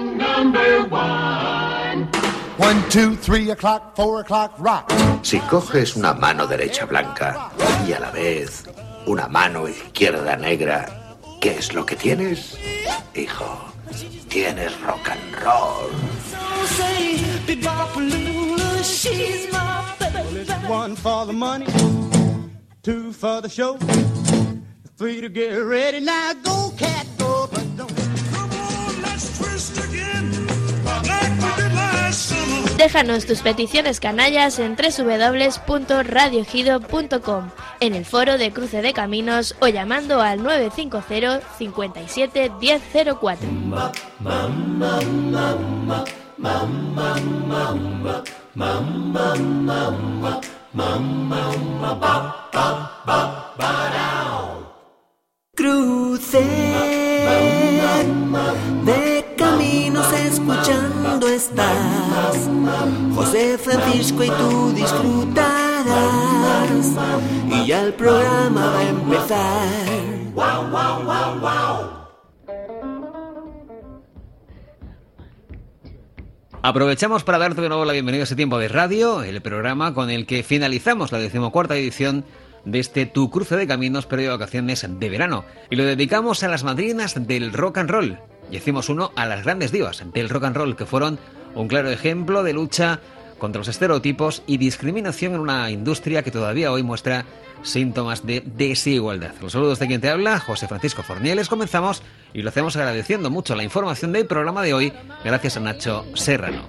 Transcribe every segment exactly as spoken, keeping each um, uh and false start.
number one. One, two, three o'clock, four o'clock, rock. Si coges una mano derecha blanca y a la vez una mano izquierda negra, ¿qué es lo que tienes? Hijo, tienes rock and roll. One for the money, two for the show, three to get ready. Now go, cat, go, but don't. Come on, let's twist again, like we did last summer. Déjanos tus peticiones canallas en doble u doble u doble u punto radio ejido punto com, en el foro de Cruce de Caminos o llamando al nueve cinco cero, cincuenta y siete, diez cero cuatro. Ma, ma, ma, ma, ma, ma, ma, ma, ma, ma, ma, ma. Cruce de Caminos escuchando estás, José Francisco y tú disfrutarás, y ya el programa va a empezar. Wow, wow, wow, wow. Aprovechamos para darte de nuevo la bienvenida a este tiempo de radio, el programa con el que finalizamos la decimocuarta edición de este Tu Cruce de Caminos periodo de vacaciones de verano. Y lo dedicamos a las madrinas del rock and roll. Y hacemos uno a las grandes divas del rock and roll, que fueron un claro ejemplo de lucha contra los estereotipos y discriminación en una industria que todavía hoy muestra síntomas de desigualdad. Los saludos de quien te habla, José Francisco Fornieles. Comenzamos y lo hacemos agradeciendo mucho la información del programa de hoy, gracias a Nacho Serrano.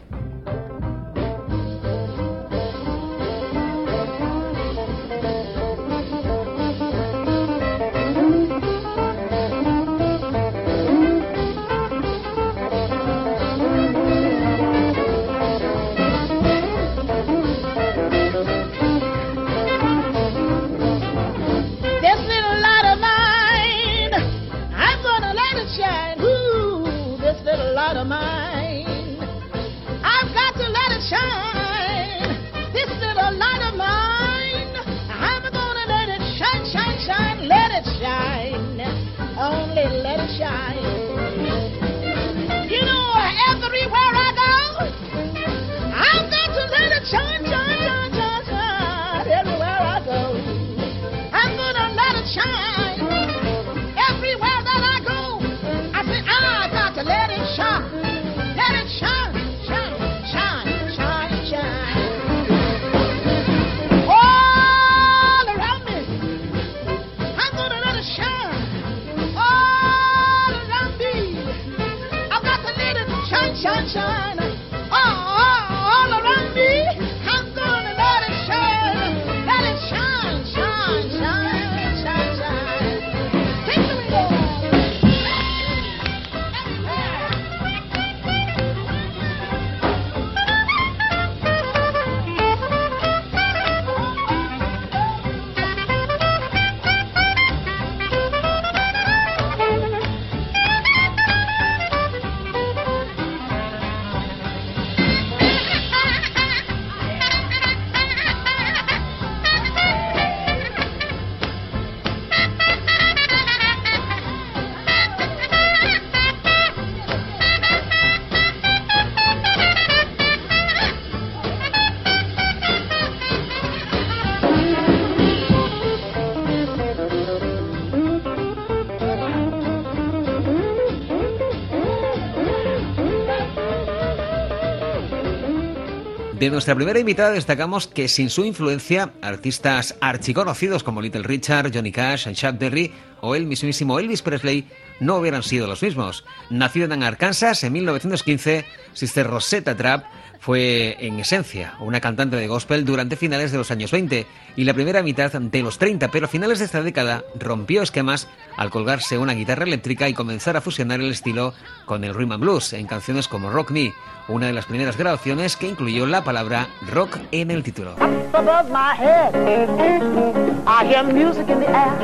De nuestra primera invitada destacamos que sin su influencia, artistas archiconocidos como Little Richard, Johnny Cash, Chuck Berry o el mismísimo Elvis Presley no hubieran sido los mismos. Nacido en Arkansas en mil novecientos quince, Sister Rosetta Trapp fue, en esencia, una cantante de gospel durante finales de los años veinte y la primera mitad de los treinta, pero a finales de esta década rompió esquemas al colgarse una guitarra eléctrica y comenzar a fusionar el estilo con el rhythm and blues en canciones como Rock Me, una de las primeras grabaciones que incluyó la palabra rock en el título. Up above my head, I hear music in the air.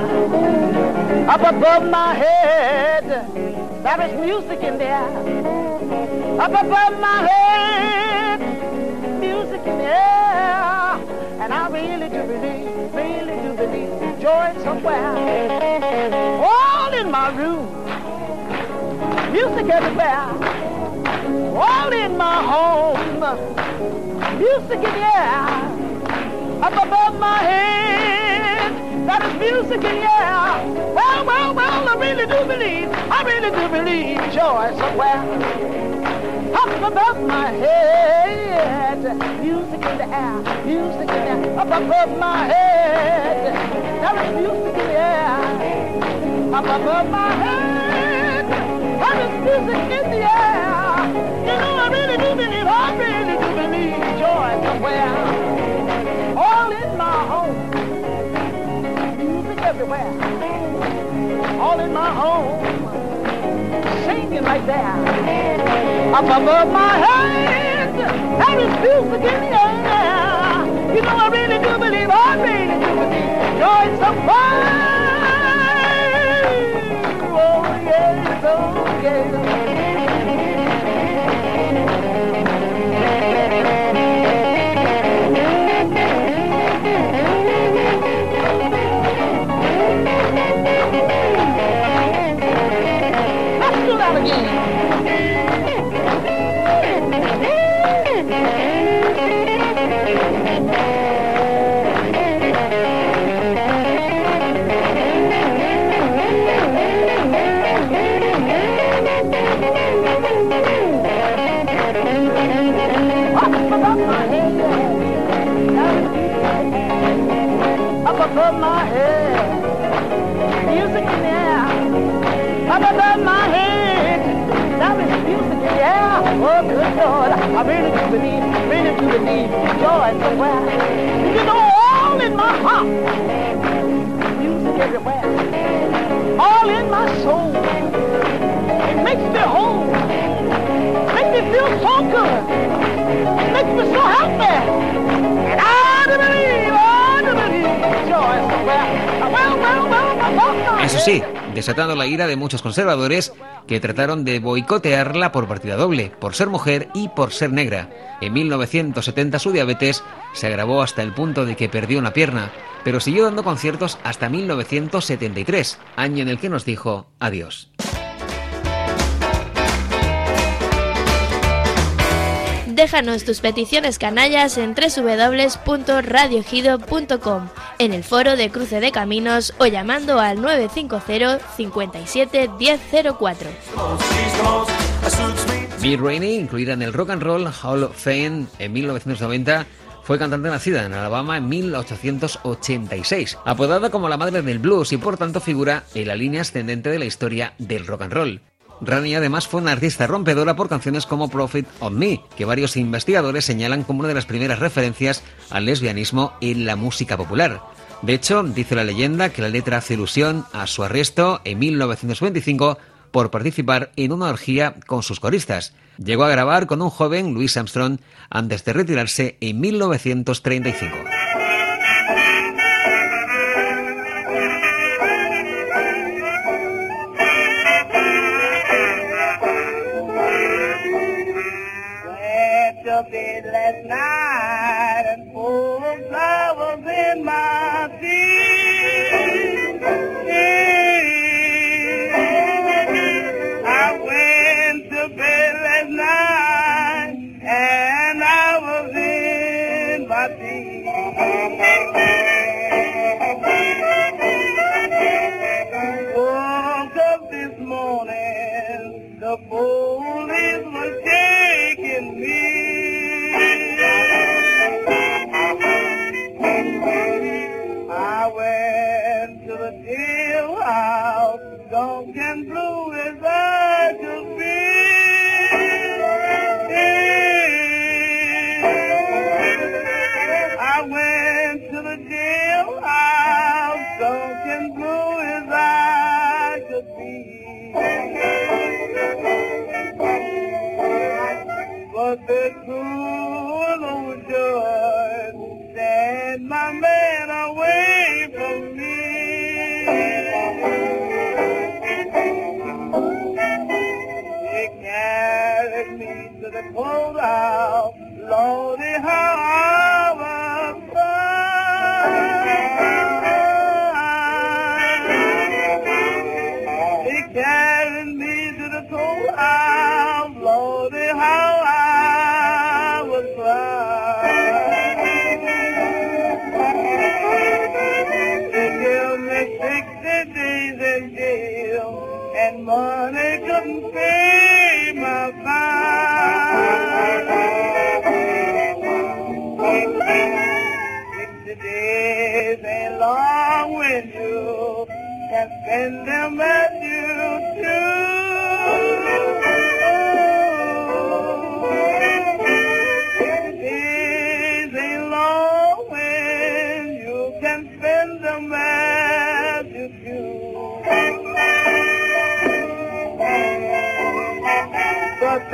Up above my head, there is music in the air. Up above my head, music in the air. And I really do believe, really do believe, joy somewhere. All in my room, music everywhere. all in my home. Music in the air, up above my head. That is music in the air. Well, well, well, I really do believe, I really do believe joy somewhere. Up above my head, music in the air, music in the air. Up above my head, there is music in the air. Up above my head, there is music in the air. You know, I really do believe, I really do believe joy somewhere. All in my home, music everywhere. All in my home, singing right there. Up above my head, there is music in the air. You know, I really do believe, I really do believe joy somewhere. Oh, yes, oh, yes. Let's do that again. Up above my head, music in the air. Up above my head, there is music in the air. Oh, good Lord, I really do believe, really do believe joy somewhere. You know, all in my heart, music everywhere. All in my soul, it makes me whole, makes me feel so good, it makes me so happy. And I do believe, I do believe joy somewhere. Well, well, well, well, well. Eso sí, desatando la ira de muchos conservadores que trataron de boicotearla por partida doble, por ser mujer y por ser negra. En mil novecientos setenta su diabetes se agravó hasta el punto de que perdió una pierna, pero siguió dando conciertos hasta mil novecientos setenta y tres, año en el que nos dijo adiós. Déjanos tus peticiones canallas en doble u doble u doble u punto radio ejido punto com, en el foro de Cruce de Caminos o llamando al nueve cinco cero, cincuenta y siete, diez cero cuatro. Bee Rainey, incluida en el Rock and Roll Hall of Fame en mil novecientos noventa, fue cantante nacida en Alabama en mil ochocientos ochenta y seis, apodada como la madre del blues y por tanto figura en la línea ascendente de la historia del rock and roll. Rainey además fue una artista rompedora por canciones como Profit on Me, que varios investigadores señalan como una de las primeras referencias al lesbianismo en la música popular. De hecho, dice la leyenda que la letra hace alusión a su arresto en mil novecientos veinticinco por participar en una orgía con sus coristas. Llegó a grabar con un joven Louis Armstrong antes de retirarse en mil novecientos treinta y cinco. Up in last night and full of flowers in my feet. I went to bed last night and I was in my feet. Woke up this morning, the police were taking me. I went to the jailhouse, dark and blue as I could be. I went to the jailhouse, dark and blue as I could be. But the cruel old judge sent my man away from me. They carried me to the courthouse, Lordy, how I was crying. They carried me to the courthouse, Lordy, how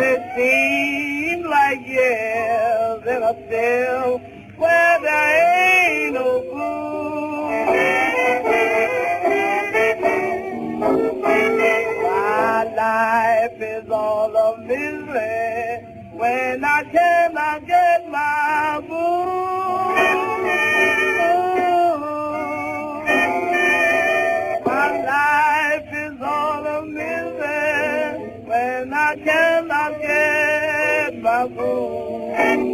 they seem like years in a still where there ain't no blue. My life is all a misery when I cannot get my boo. My life is all a misery when I cannot get my boo.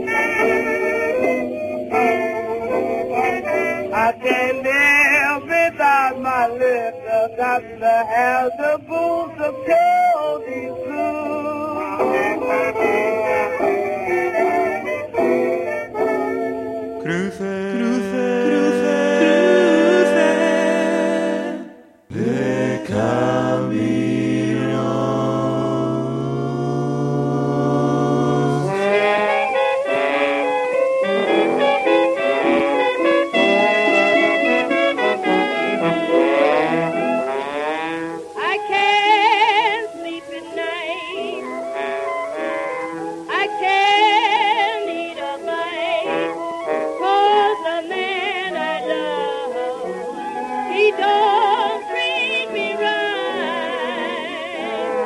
I can't live without my liquor, got to have the booze to kill these blues. Cruce, cruce, cruce, cruce de caminos. I can't sleep at night. I can't eat a bite. 'Cause the man I love, he don't treat me right.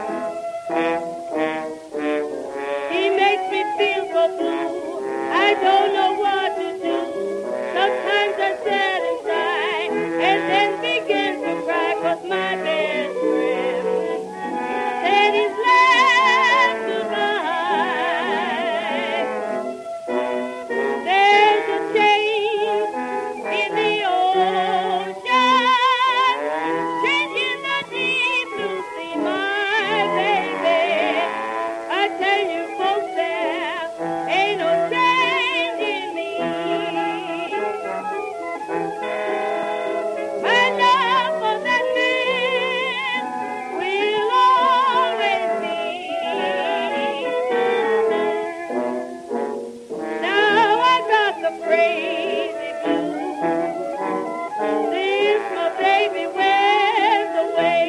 He makes me feel so blue, I don't know what to do. Sometimes I sit and sigh, and then begin to cry, 'cause my best friend said he's left goodbye. There's a change in the ocean, changing the deep blue sea, my baby. I tell you folks, there ain't no change in me. My love for that man will always be. Now I got the crazy blues since my baby went away.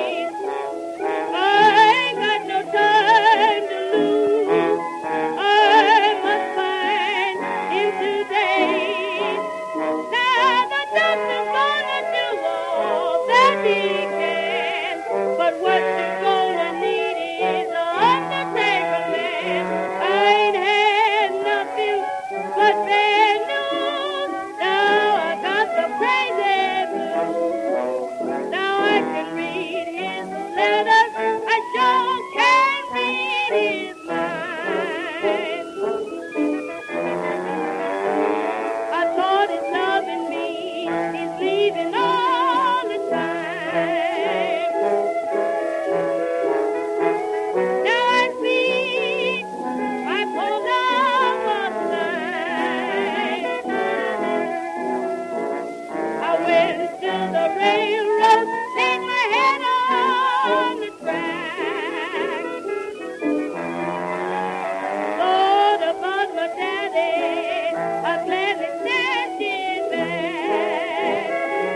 I ain't got no time to lose. I must find him today. Now the doctor's gonna do all that he can, but what you're gonna need is a undertaker man. I ain't had nothing but bad news. Now I got the crazy blues. Now I can read his letters, I sure can read his mind. I thought he's loving me, he's leaving all the time. Now I see I pulled off a line. I went to the railroad, laid my head on the track. Thought about my daddy, I gladly sent it back.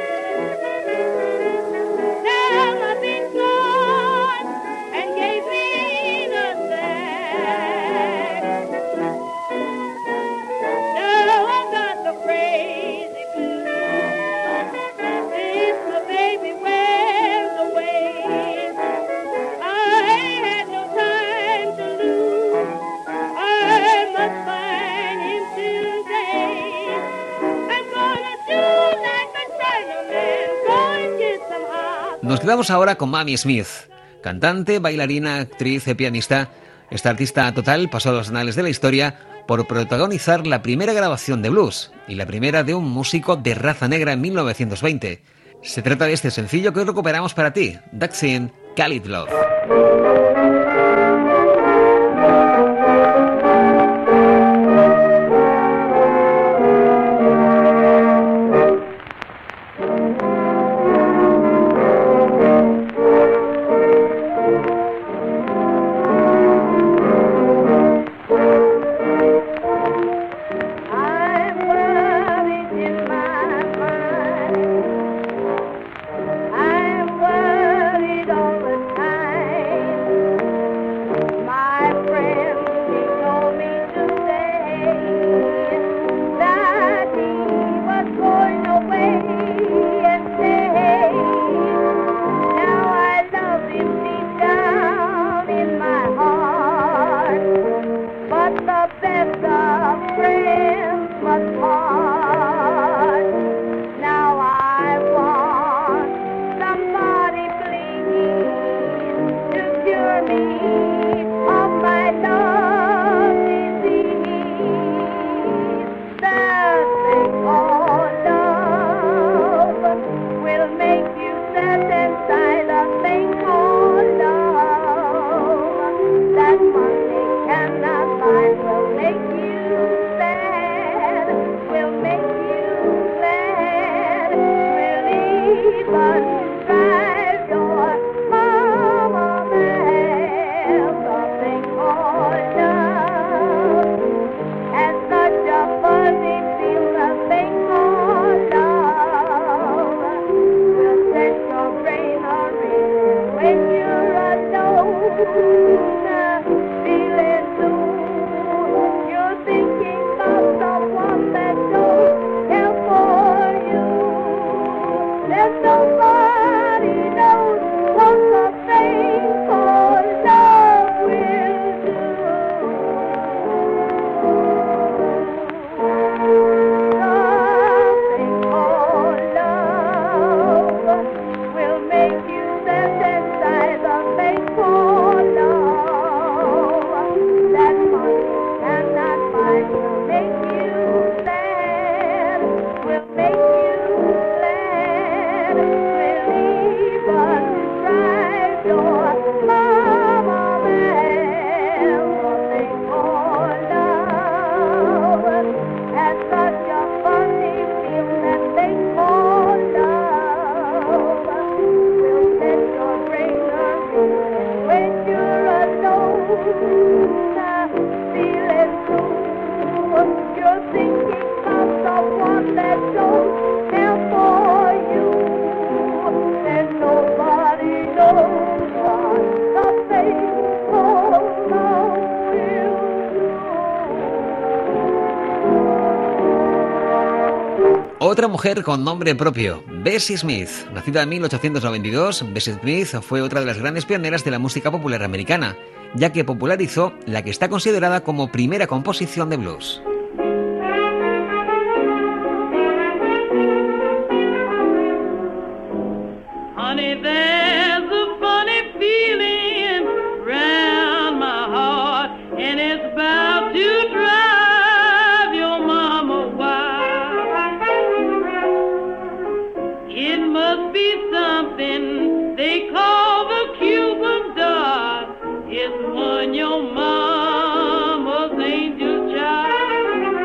Now I've been gone and gave me the sack. Now I got the crazy blues since my baby went away. I ain't had no time to lose. I must find him today. I'm gonna do like a Chinaman, go and get some hot. Nos quedamos ahora con Mamie Smith, cantante, bailarina, actriz y pianista. Esta artista total pasó a los anales de la historia por protagonizar la primera grabación de blues y la primera de un músico de raza negra en mil novecientos veinte. Se trata de este sencillo que hoy recuperamos para ti, Daxin, Khalid Love. I'm worried in my mind. I'm worried all the time. Otra mujer con nombre propio, Bessie Smith. Nacida en mil ochocientos noventa y dos, Bessie Smith fue otra de las grandes pioneras de la música popular americana, ya que popularizó la que está considerada como primera composición de blues. Honey, there's a funny feeling round my heart, and it's about to drive your mama wild. It must be something they call the Cuban dot. It's one your mama's angel child.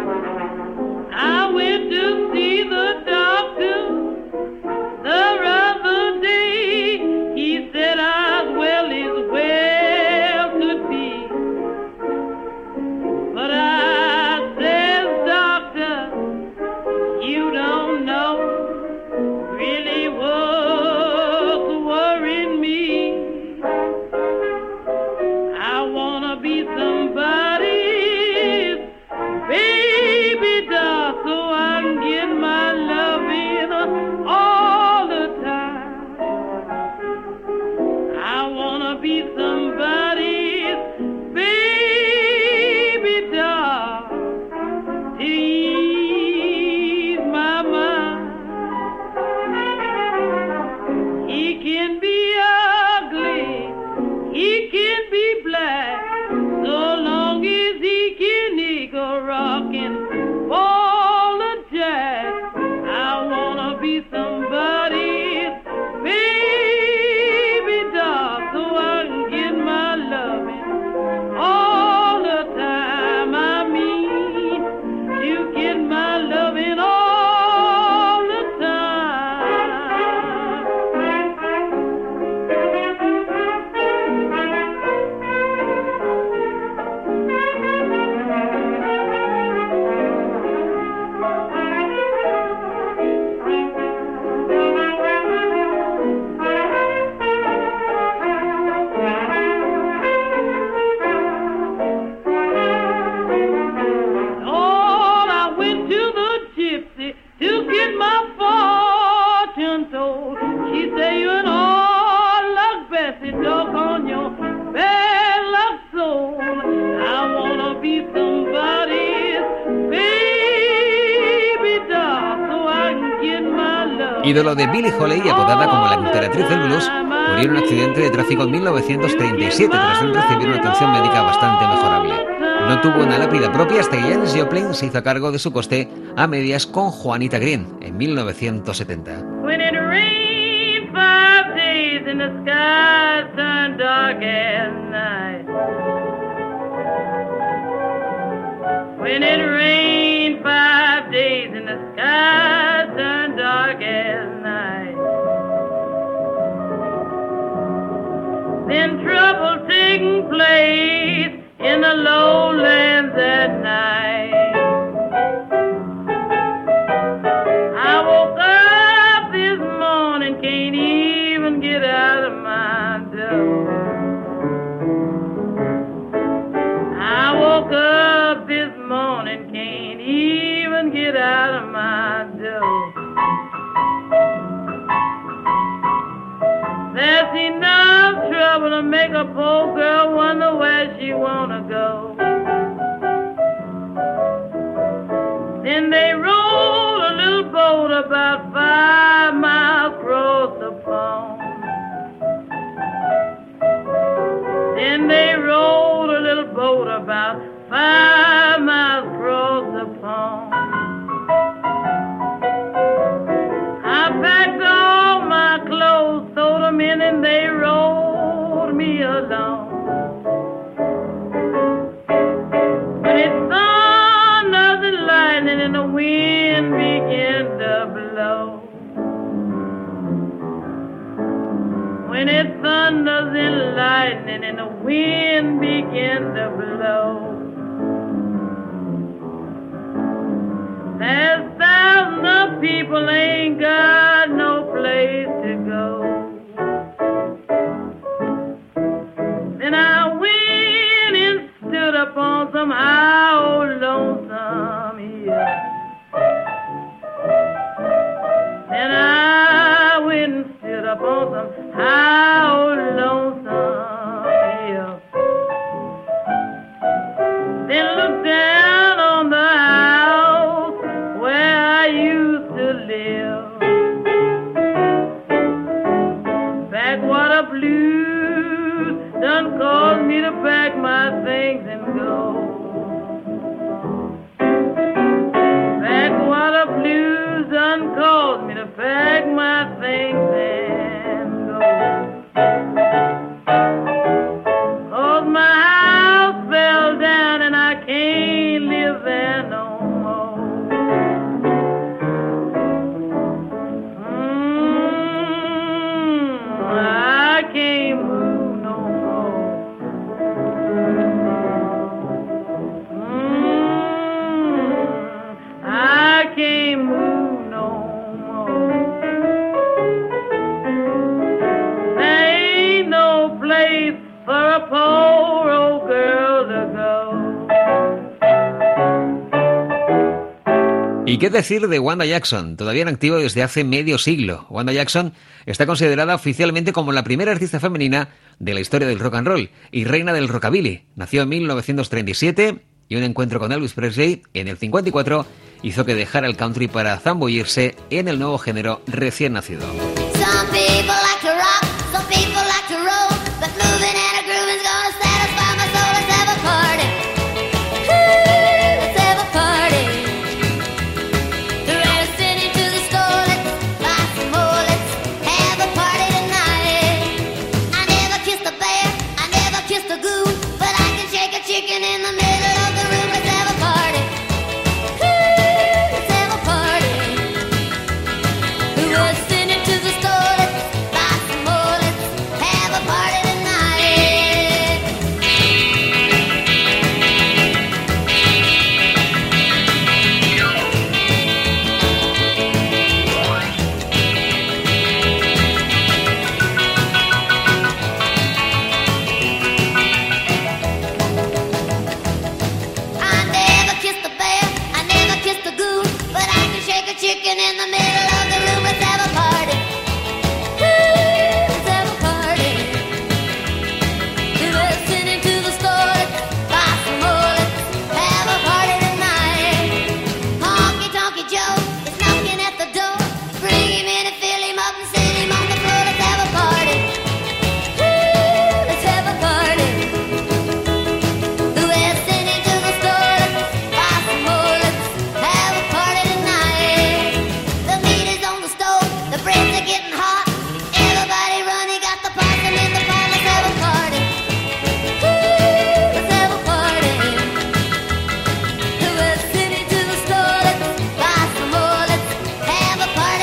I went to see the doctor the other day. He said I was well as well could be. But I says, doctor, you don't know really what's worrying me. I wanna be somebody's baby doll so I can get my loving all the time. I wanna be somebody's baby doll to ease my mind. He can be ugly, he can be black, so long as he can nigga rockin' ball and jack. I wanna be somebody's baby doll so I can get my loving all the time. I mean, to get my loving all the time. Oh, I went to the gypsy to get my fortune told. She say you in all luck, Bessie, dog on your bad luck soul. I wanna be somebody's baby doll so I can get my love. Ídolo de Billie Holiday, apodada como la imperatriz del blues, murió en un accidente de tráfico en mil novecientos treinta y siete tras él recibir una atención médica bastante mejorable. No tuvo una lápida propia hasta que Janis Joplin se hizo a cargo de su coste a medias con Juanita Green en mil novecientos setenta. When it rained five days and the sky turned dark as night. When it rained five days and the sky turned dark as night. Then trouble taking place in the lowlands at night. I woke up this morning, can't even get out of my door. I woke up this morning, can't even get out of my door. There's enough trouble to make a poor girl wonder where she wanna go. Then they rowed a little boat about five miles across the pond. Then they rowed a little boat about five miles across the pond. I packed all my clothes, threw them in, and they rolled me along. But it thunders and lightning, and the wind began to blow. When it thunders and lightning, and the wind began to blow. There's thousands of people ain't got no place to go. Then I went and stood upon some high old lonesome hill. ¿Y qué decir de Wanda Jackson? Todavía en activo desde hace medio siglo. Wanda Jackson está considerada oficialmente como la primera artista femenina de la historia del rock and roll y reina del rockabilly. Nació en mil novecientos treinta y siete y un encuentro con Elvis Presley en el cincuenta y cuatro hizo que dejara el country para zambullirse en el nuevo género recién nacido. Some people like to rock, some people like to roll, but moving and a groove is gonna satisfy my soul. Let's have a party. Ooh, let's have a party. The rare's sitting to the store, let's buy some more, let's have a party tonight. I never kissed a bear, I never kissed a goon, but I can shake a chicken in the middle of the room. Let's have a party. Ooh, let's have a party. The rare's sitting to the store, let's buy some more, let's have a party tonight. I never kissed a bear, I never kissed a goon, but I can shake a chicken in the middle of the room. Let's have a party. Ooh, let's have a party. We're listening to the store, let's buy some more, let's have a party tonight. Honky Tonky Joe is knocking at the door. Bring him in and fill him up and sit him on the floor. Let's have a party. Ooh, let's have a party. We're listening to the store, let's buy some more, let's have a party tonight. The meat is on the stove, the breads are getting hot. Everybody running, got the pots and in the pot. Let's have a party. Ooh, let's have a party. We're listening to the store, let's buy some more, let's have a party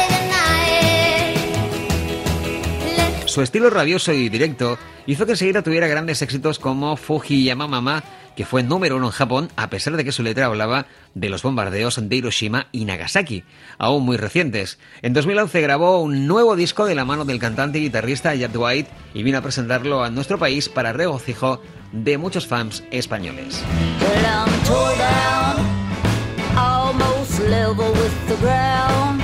tonight. Su estilo rabioso y directo hizo que enseguida tuviera grandes éxitos como Fujiyama Mama, que fue número uno en Japón, a pesar de que su letra hablaba de los bombardeos de Hiroshima y Nagasaki, aún muy recientes. En dos mil once grabó un nuevo disco de la mano del cantante y guitarrista Jack White y vino a presentarlo a nuestro país para regocijo de muchos fans españoles. Well, I'm tore down, almost level with the ground.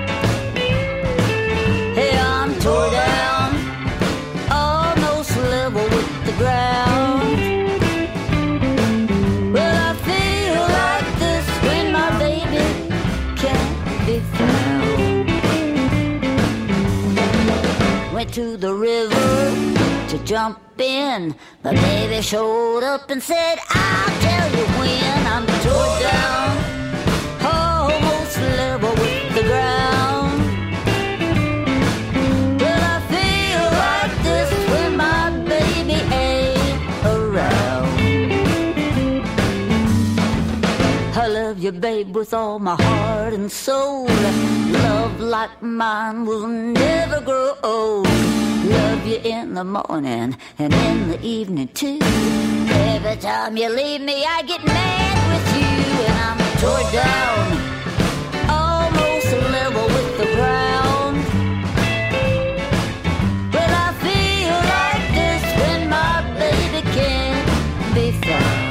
Hey, I'm tore down, almost level with the ground. Well, I feel like this when my baby can't be found. Went to the river to jump in. My baby showed up and said, I'll tell you when. I'm tore down, almost level with the ground. Well, I feel like this when my baby ain't around. I love you, babe, with all my heart and soul. Love like mine will never grow old. Love you in the morning and in the evening too. Every time you leave me, I get mad with you. And I'm tore down, almost level with the ground. But I feel like this when my baby can't be found.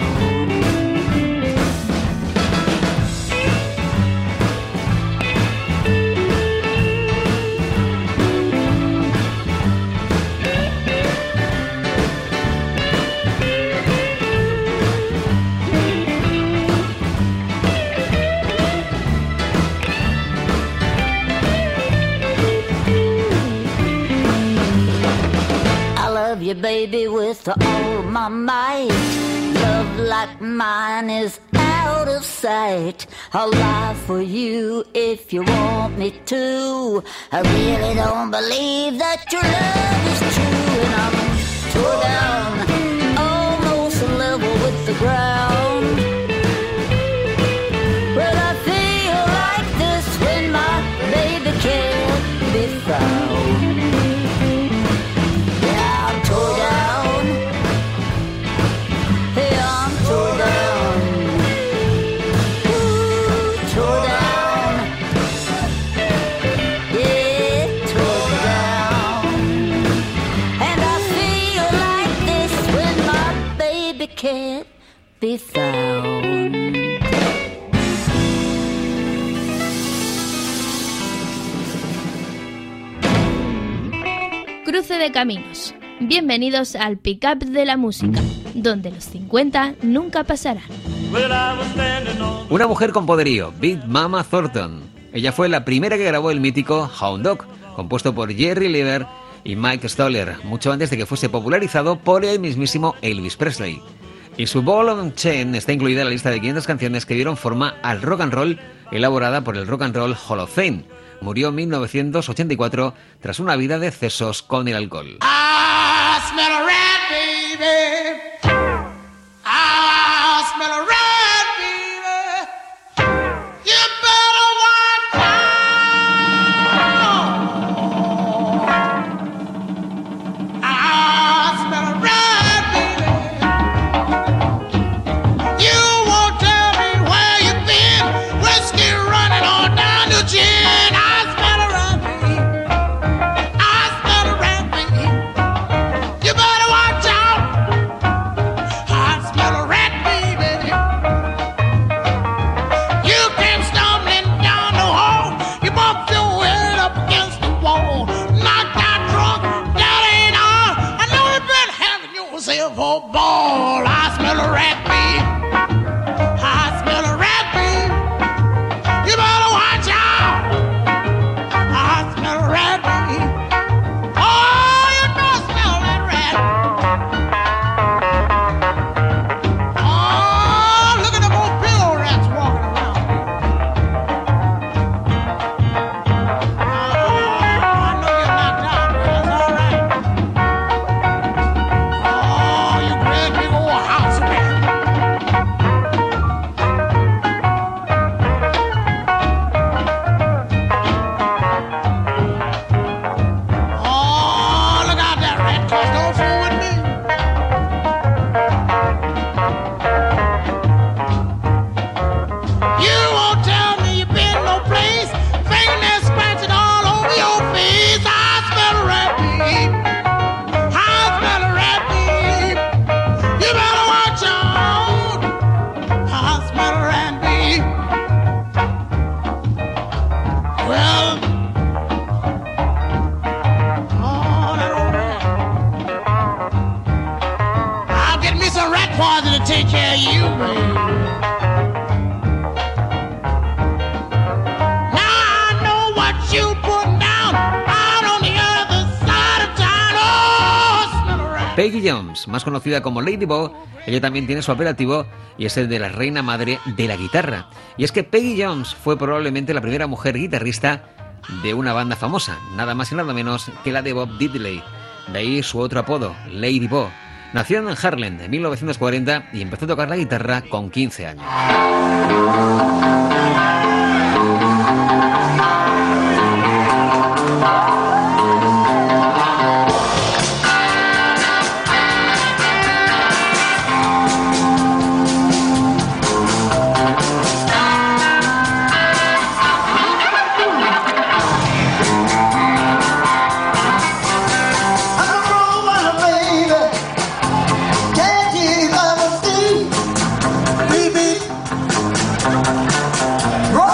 Love you, baby, with all my might. Love like mine is out of sight. I'll lie for you if you want me to. I really don't believe that your love is true. And I'm tore down, almost level with the ground. Well, I feel like this when my baby can't be found. Can't be found. Cruce de caminos. Bienvenidos al pick-up de la música, donde los cincuenta nunca pasarán. Una mujer con poderío, Big Mama Thornton. Ella fue la primera que grabó el mítico Hound Dog, compuesto por Jerry Leiber y Mike Stoller, mucho antes de que fuese popularizado por el mismísimo Elvis Presley. Y su Ball and Chain está incluida en la lista de quinientas canciones que dieron forma al rock and roll, elaborada por el Rock and Roll Hall of Fame. Murió en mil novecientos ochenta y cuatro tras una vida de excesos con el alcohol. I smell a rat, baby. I smell a rat, baby. You better watch out. I smell a rat, baby. You won't tell me where you've been. Whiskey running on down to gin. For ball, I smell a rat, babe. I smell a rat, babe. You better watch out. I smell a rat, babe. Oh, you know I smell that rat. Oh, look at them old pillow rats walking around. Oh, I know you're not down, but that's all right. Take care of you, baby. Now I know what you put down out on the other side of town. Oh, smell a rat. Peggy Jones, más conocida como Lady Bo, ella también tiene su apelativo y es el de la reina madre de la guitarra. Y es que Peggy Jones fue probablemente la primera mujer guitarrista de una banda famosa, nada más y nada menos que la de Bob Diddley. De ahí su otro apodo, Lady Bo. Nació en Harlem en mil novecientos cuarenta y empezó a tocar la guitarra con quince años. Roll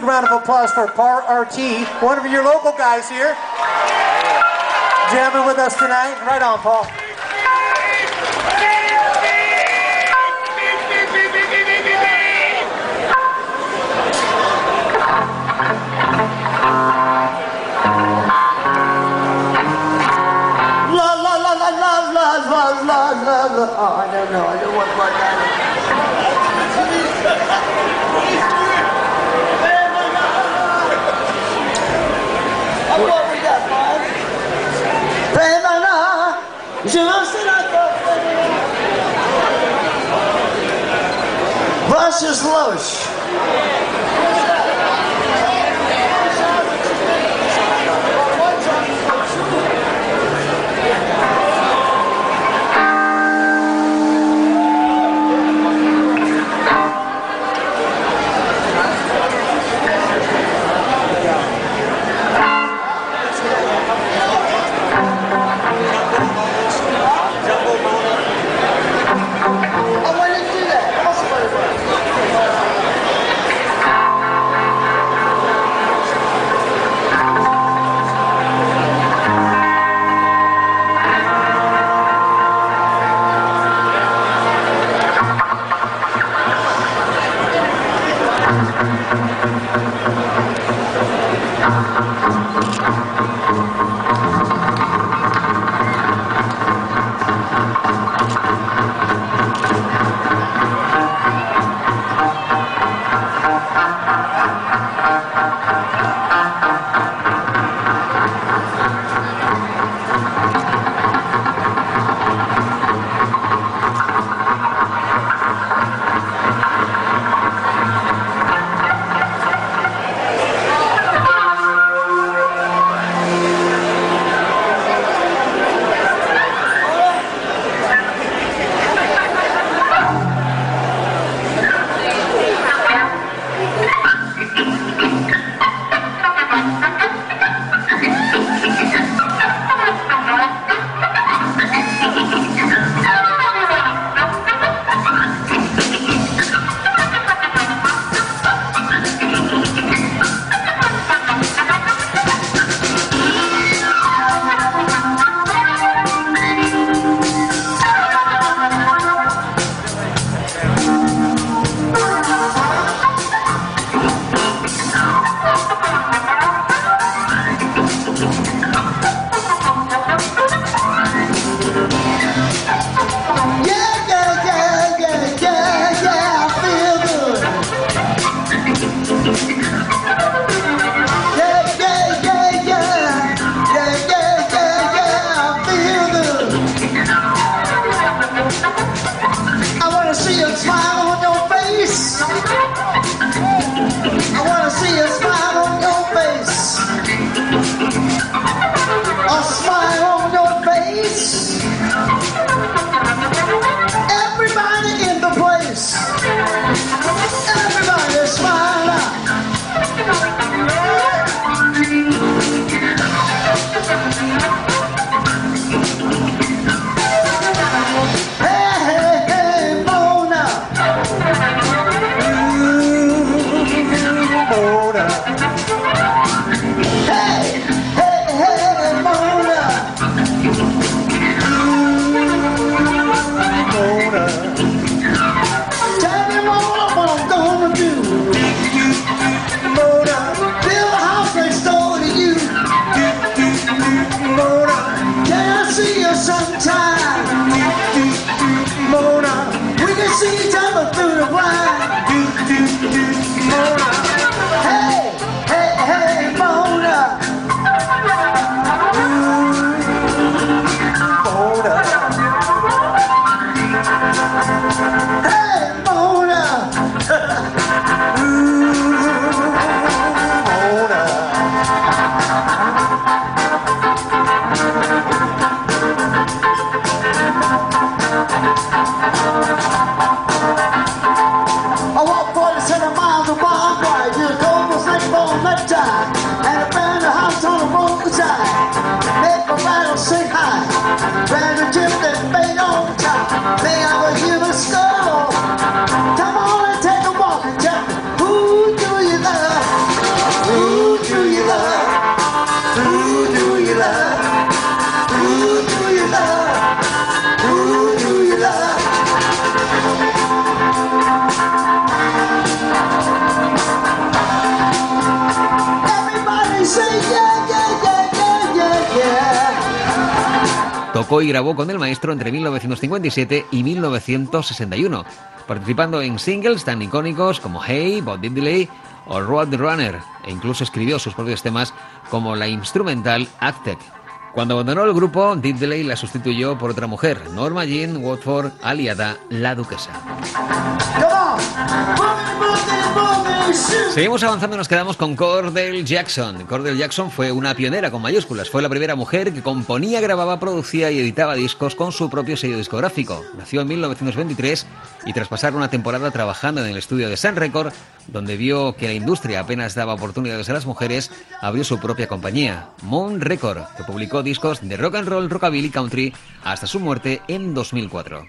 big round of applause for Par R T, one of your local guys here, jamming with us tonight. Right on, Paul. La la la la la la la la la la. Oh, I don't know. I don't want more that. What we got, man? Pemana, je veux se la Versus Loesch. produjo y grabó con el maestro entre mil novecientos cincuenta y siete y mil novecientos sesenta y uno, participando en singles tan icónicos como Hey, Bo Diddley o Road Runner, e incluso escribió sus propios temas como la instrumental Aztec. Cuando abandonó el grupo, Diddley la sustituyó por otra mujer, Norma Jean Watford, aliada La Duquesa. Seguimos avanzando y nos quedamos con Cordell Jackson. Cordell Jackson fue una pionera con mayúsculas. Fue la primera mujer que componía, grababa, producía y editaba discos con su propio sello discográfico. Nació en mil novecientos veintitrés y tras pasar una temporada trabajando en el estudio de Sun Record, donde vio que la industria apenas daba oportunidades a las mujeres, abrió su propia compañía, Moon Record, que publicó discos de rock and roll, rockabilly, country hasta su muerte en dos mil cuatro.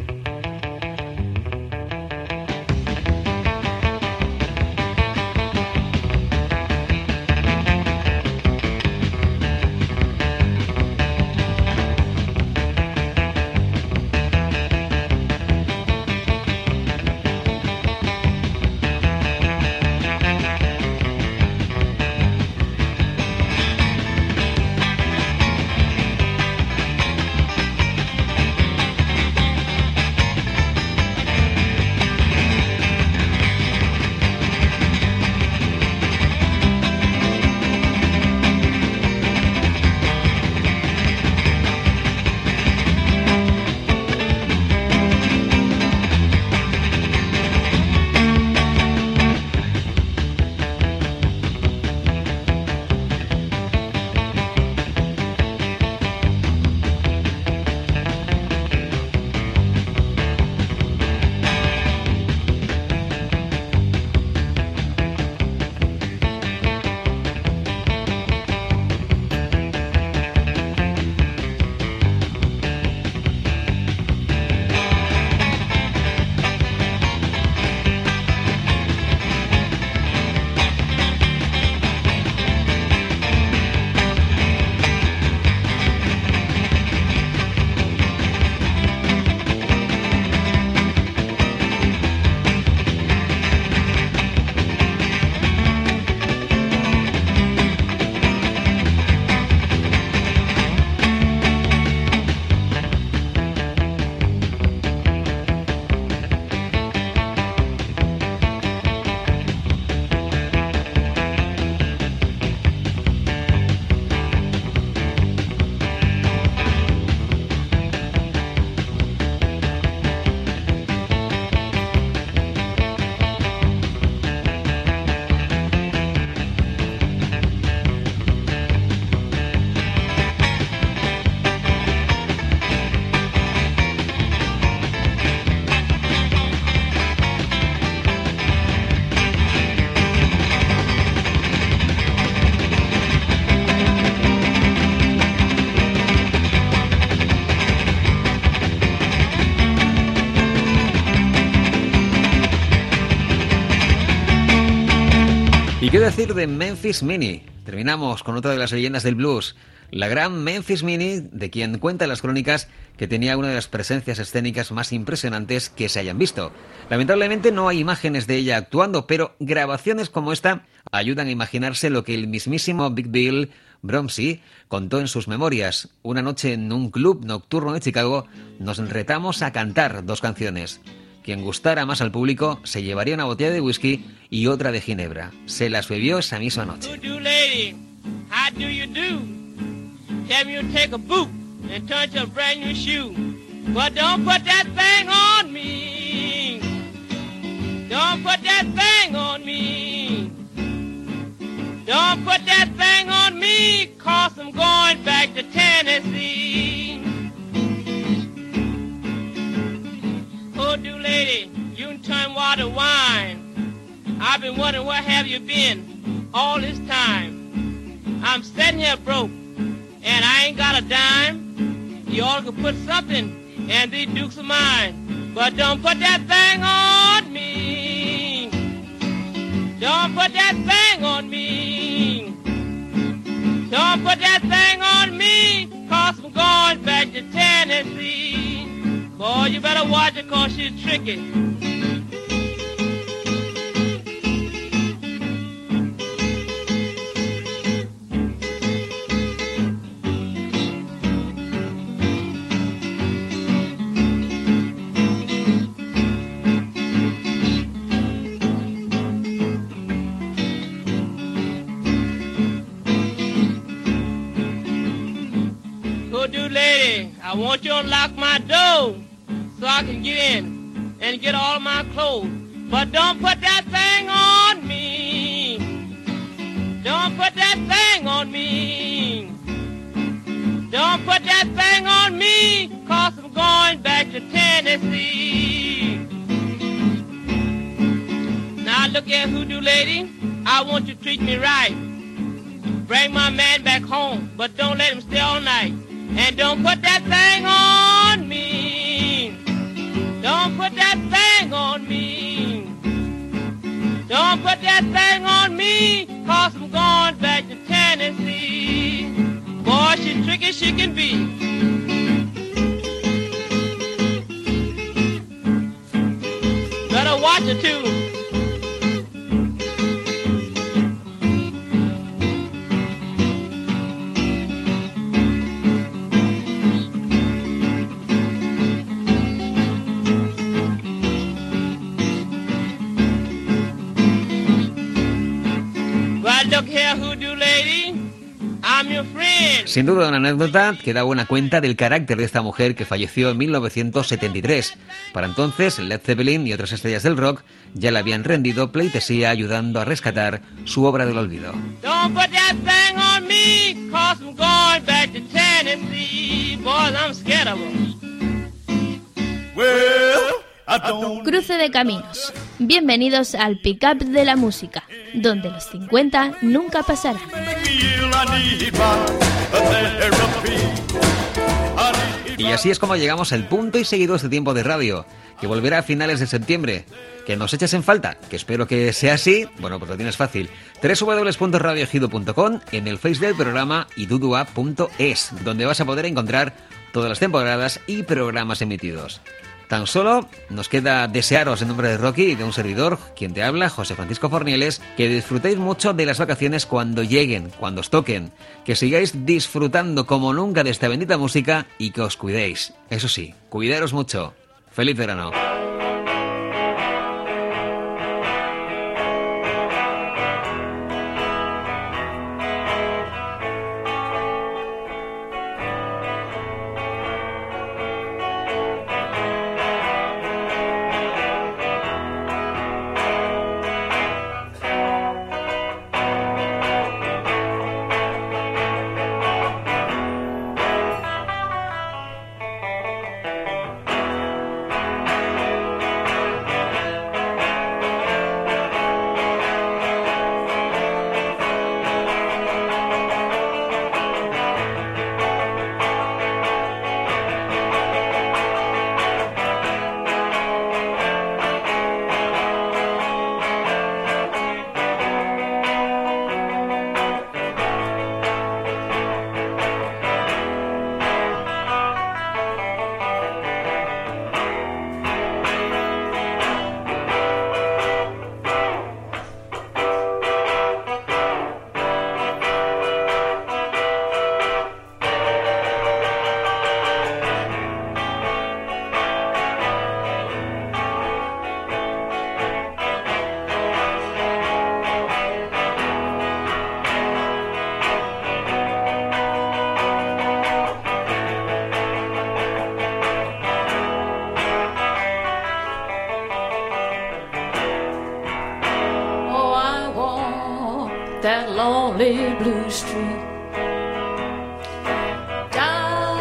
¿Y qué decir de Memphis Minnie? Terminamos con otra de las leyendas del blues, la gran Memphis Minnie, de quien cuenta las crónicas que tenía una de las presencias escénicas más impresionantes que se hayan visto. Lamentablemente no hay imágenes de ella actuando, pero grabaciones como esta ayudan a imaginarse lo que el mismísimo Big Bill Bromsey contó en sus memorias. Una noche en un club nocturno de Chicago nos retamos a cantar dos canciones. Quien gustara más al público se llevaría una botella de whisky y otra de ginebra. Se las bebió esa misma noche. How do you do? Tell me you take a boot and turn to a brand new shoe. But don't put that thing on me. Don't put that thing on me. Don't put that thing on me, cause I'm going back to Tennessee. Oh, do lady, you can turn water wine. I've been wondering where have you been all this time. I'm sitting here broke, and I ain't got a dime. You all could put something in these dukes of mine, but don't put that thing on me. Don't put that thing on me. Don't put that thing on me, cause I'm going back to Tennessee. Boy, you better watch her, cause she's tricky. want you to unlock my door so I can get in and get all my clothes. But don't put that thing on me. Don't put that thing on me. Don't put that thing on me, 'cause I'm going back to Tennessee. Now look here, hoodoo lady, I want you to treat me right. Bring my man back home, but don't let him stay all night. And don't put that thing on me. Don't put that thing on me. Don't put that thing on me, 'cause I'm going back to Tennessee. Boy, she's tricky as she can be. Better watch her too. Well, look here, hoodoo lady. I'm your friend. Sin duda una anécdota que da buena cuenta del carácter de esta mujer que falleció en mil novecientos setenta y tres. Para entonces, Led Zeppelin y otras estrellas del rock ya le habían rendido pleitesía ayudando a rescatar su obra del olvido. Don't put that thing on me, 'cause I'm going back to Tennessee. Boys, I'm scared of them. Well, I don't... Cruce de caminos. Bienvenidos al Pick-up de la música, donde los cincuenta nunca pasarán. Y así es como llegamos al punto y seguido este tiempo de radio, que volverá a finales de septiembre. ¿Que nos eches en falta? Que espero que sea así. Bueno, pues lo tienes fácil. doble u doble u doble u punto radio ejido punto com, en el Face del programa y dudua punto es, donde vas a poder encontrar todas las temporadas y programas emitidos. Tan solo nos queda desearos en nombre de Rocky y de un servidor, quien te habla, José Francisco Fornieles, que disfrutéis mucho de las vacaciones cuando lleguen, cuando os toquen, que sigáis disfrutando como nunca de esta bendita música y que os cuidéis. Eso sí, cuidaros mucho. ¡Feliz verano! That lonely blue street down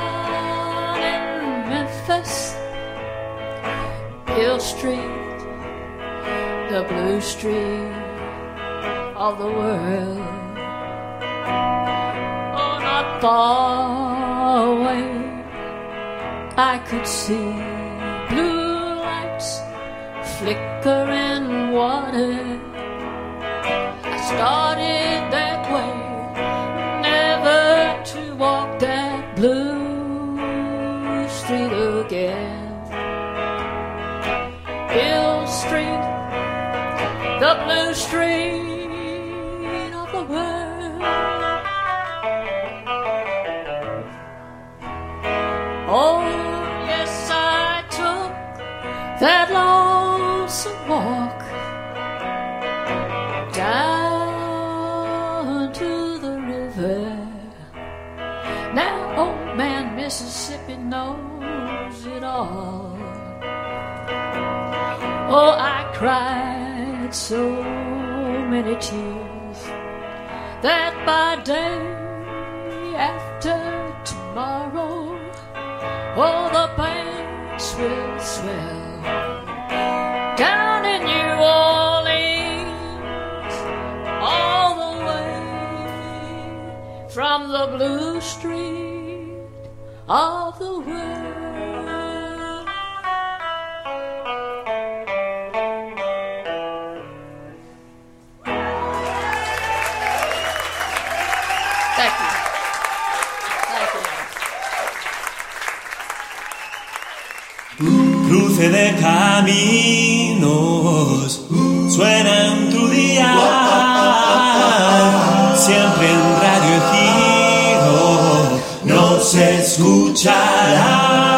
in Memphis, Hill Street, the blue street of the world. Oh, not far away I could see blue lights flickering water. Started that way, never to walk that blue street again. Hill Street, the blue street of the world. Oh, yes, I took that lonesome walk down Mississippi knows it all. Oh, I cried so many tears that by day after tomorrow, oh, the banks will swell down in New Orleans, all the way from the Blue Street of the world. Thank you. Thank you. Cruce de caminos suena en tu día, siempre en Radio Ejido nos escuchará.